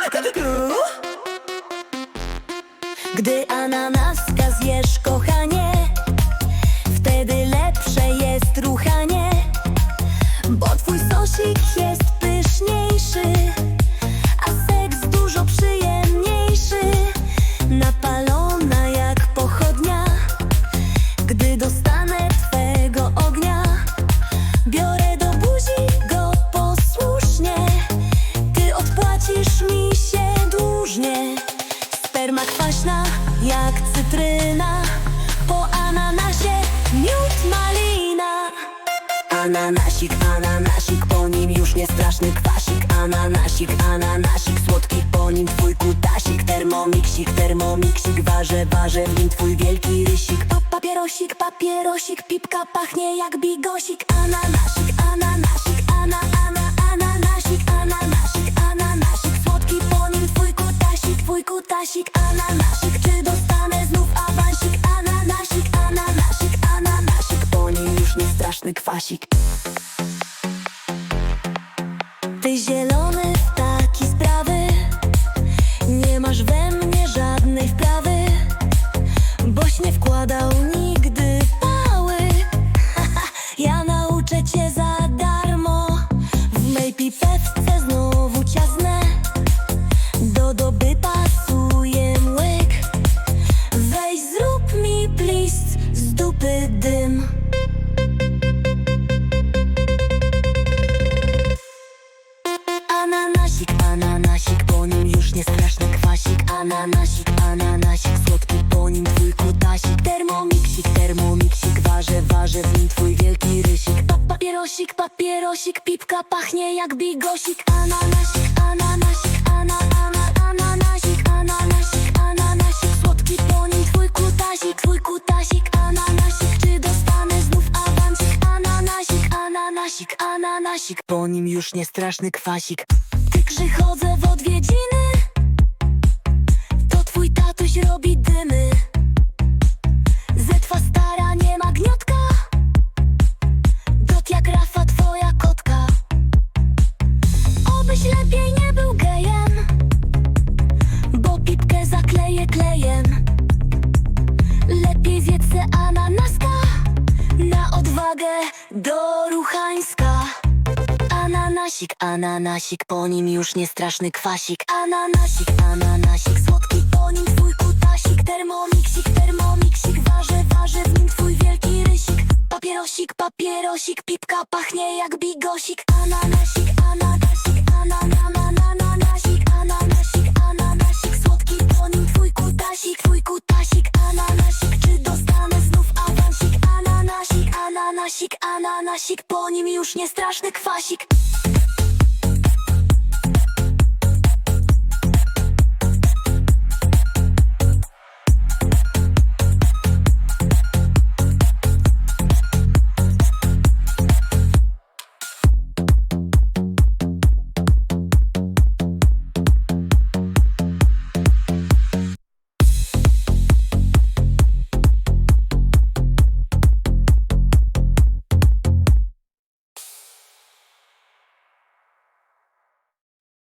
Gdy ananaska zjesz, kochanie, wtedy lepsze jest ruchanie, bo twój sosik jest pyszniejszy, a seks dużo przyjemniejszy. Napalona jak pochodnia, gdy dostanę twego ognia, biorę do buzi go posłusznie, ty odpłacisz mi się dłużnie. Sperma kwaśna jak cytryna, po ananasie miód malina. Ananasik, ananasik, po nim już nie straszny kwasik. Ananasik, ananasik, słodki, po nim twój kutasik. Termomiksik, termomiksik, warzę w nim twój wielki rysik. Papierosik, papierosik, pipka pachnie jak bigosik. Ananasik, ananasik, ananasik, ananasik, ananasik, słodki, po nim twój kutasik, ananasik. Czy dostanę znów awansik? Ananasik, ananasik, ananasik, po nim już nie straszny kwasik. Ty zielony w taki sprawy, nie masz we mnie żadnej wprawy, boś nie wkładał nigdy pały. Ja nauczę cię za darmo, w mej pipetce znowu ciasnę, do doby pasuje łyk. Weź zrób mi plis z dupy dym. Ananasik, ananasik, po nim już nie straszny kwasik. Ananasik, ananasik, słodki, po nim twój kutasik. Termomiksik, termomiksik, warzę w nim twój wielki rysik. Papierosik, papierosik, pipka pachnie jak bigosik. Ananasik, ananasik, ananasik, ananasik, ananasik, słodki, po nim twój kutasik, ananasik. Czy dostanę znów awansik? Ananasik, ananasik, ananasik, po nim już nie straszny kwasik. Gdy przychodzę w odwiedziny, to twój tatuś robi dymy. Zetwa stara nie ma gniotka, dot jak Rafa twoja kotka. Obyś lepiej nie był gejem, bo pipkę zakleję klejem. Lepiej zjedz se ananaska, na odwagę do Ruchańska. Ananasik, ananasik, po nim już nie straszny kwasik. Ananasik, ananasik, słodki, po nim twój kutasik. Termomiksik, termomiksik, warzę w nim twój wielki rysik. Papierosik, papierosik, pipka pachnie jak bigosik. Ananasik, ananasik, ananasik, ananasik, ananasik, słodki, po nim twój kutasik, ananasik. Czy dostanę znów awansik? Ananasik, ananasik, ananasik, po nim już nie straszny kwasik.